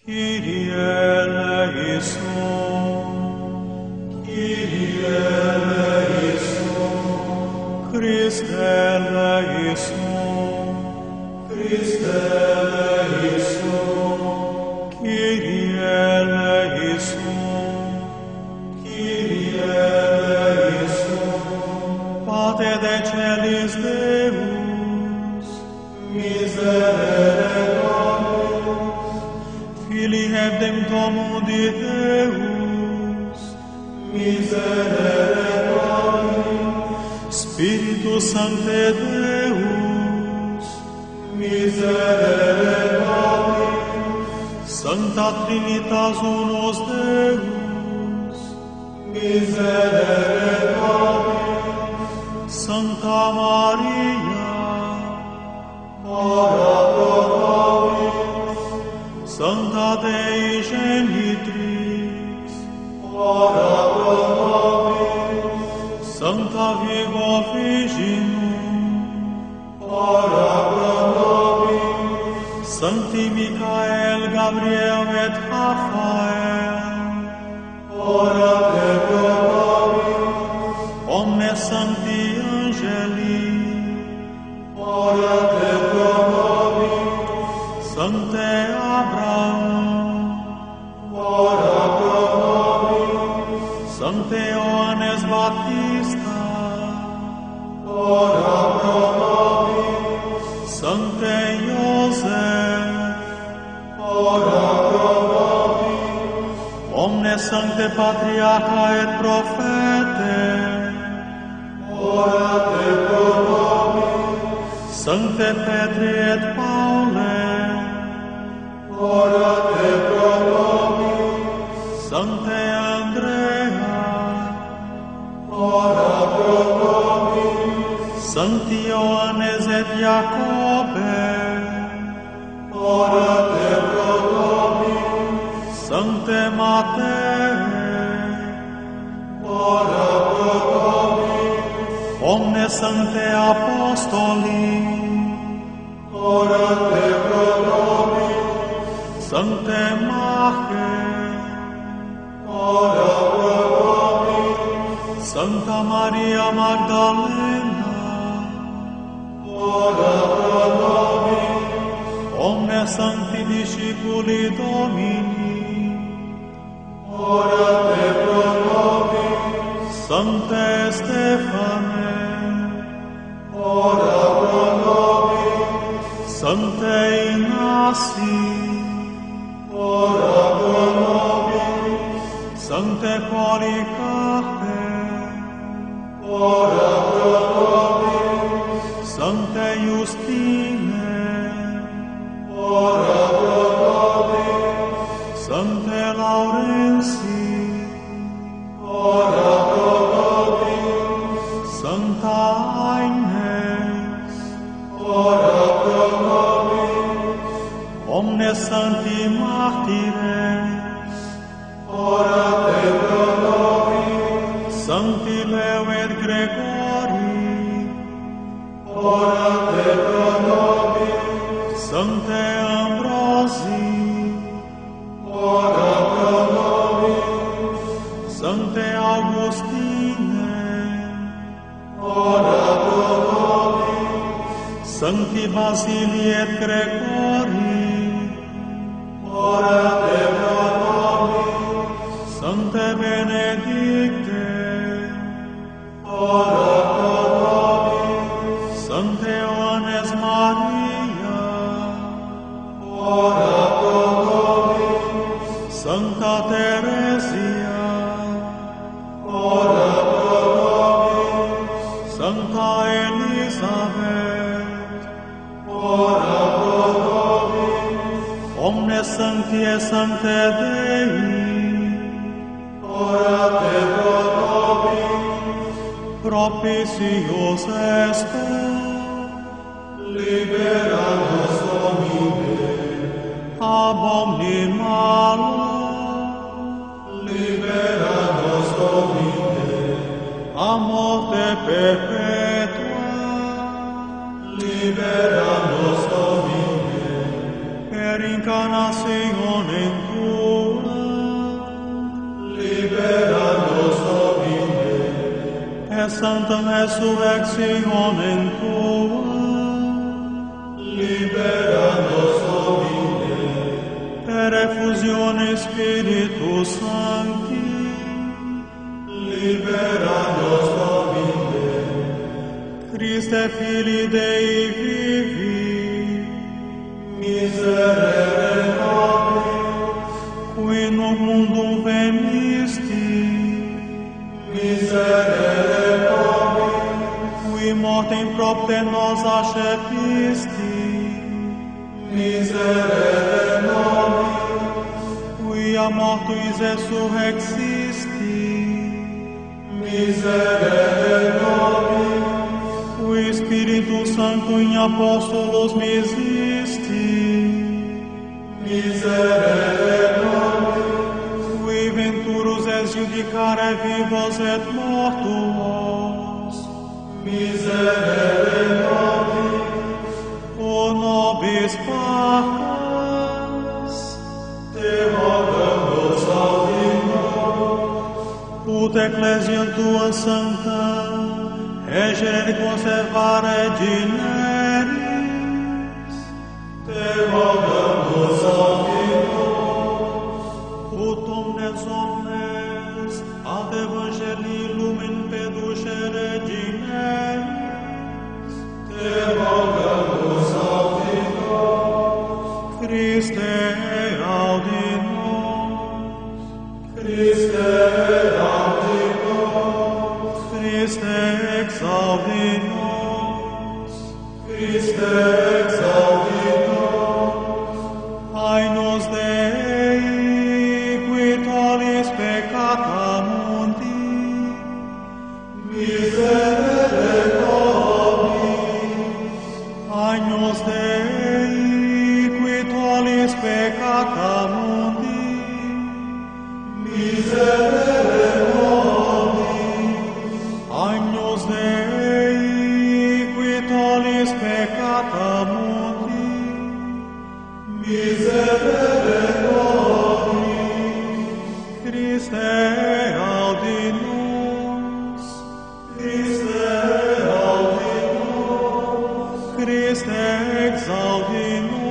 Kyrie eleison, Kyrie eleison, Christe eleison, Christe eleison, Kyrie eleison, Kyrie eleison, Pater de celis Deus, miserere Filii hebdem mundi Deus, miserere Spiritus Sancte Deus, miserere Sancta Trinitas unus Deus, miserere Sancta Maria, ora pro nobis, Sancta Dei Genitrix, ora pro nobis, Sancta Virgo Virginum, ora pro nobis, Sancti Michael, Gabriel et Raphael, ora pro nobis, omnes sancti angeli, ora pro nobis, Sancte Abraham, ora pro nobis, Sancte Ioannes Baptista, ora pro nobis, Sancte Iosef, ora pro nobis, omnes sancte patriarcha et prophete, ora pro nobis, Sancte Petri et Paule, ora pro nobis, Sancte Andrea, ora pro nobis, Sancti Ioannes et Jacobe, ora pro nobis, Sancte Matei, ora pro nobis, omnes sancte apostoli, ora pro nobis, Sancte Mache, ora pro nobis, Sancta Maria Magdalena, ora pro nobis, omnes sancti discipuli Domini, ora pro nobis, Sancte Stefane, ora pro nobis, Sancte Ignaci, ora pro nobis, Sancte Polycarpe, ora pro nobis, Sancte Justine, ora pro nobis, Sancte Laurenci, ora pro nobis, Sancta Agnes, ora pro nobis, omnes sancti martires, ora pro nobis, Sancti Leo et Gregori, ora pro nobis, Sancte Ambrosi, ora pro nobis, Sancte Augustine, ora pro nobis, Sancti Basili et Gregori, ora pro nobis, Sancte Benedicte, ora pro nobis, Sancte Ioannes Maria, ora pro nobis, Sancta Teresia, ora pro nobis, Sancta Elisabeth, ora pro nobis, omnes sancti et sancte Dei, ora pro nobis, propitios est, libera nos Domine, ab omni malo, libera nos Domine, a morte perpetua, libera nos Domine, per incarnationem sancta resurrectionem Tua, libera nos Domine, per effusione Spiritus Sancti, libera nos Domine, Christe Filii Dei vivi, miserere nobis, qui nunc mundum venisti, miserere nobis, qui mortem propter nos accepisti, miserere nobis, qui a mortuis resurrexisti, miserere nobis, qui Spiritus Sancto in Apostolos misisti, miserere nobis, qui venturus es judicare vivos et mortuos, miserere nobis, o nobis pacas, te rogamus audi nos, ut ecclesiam tua sancta, egere conservare generis, te rogamus audi nos, ut omnes omnes ad evangelii lumen peducere generis, te rogamus audi nos, Christe audi nos, Christe audi nos, Christe exaudi nos, Christe exaudi nos, Ainos Dei, qui tollis peccata mundi, miserere nobis, Ainos Dei, qui tollis peccata mundi, miserere nobis, Agnus Dei, qui tollis peccata mundi, miserere nobis, Christe audi nos, Christe audi nos, Christe exaudi nos,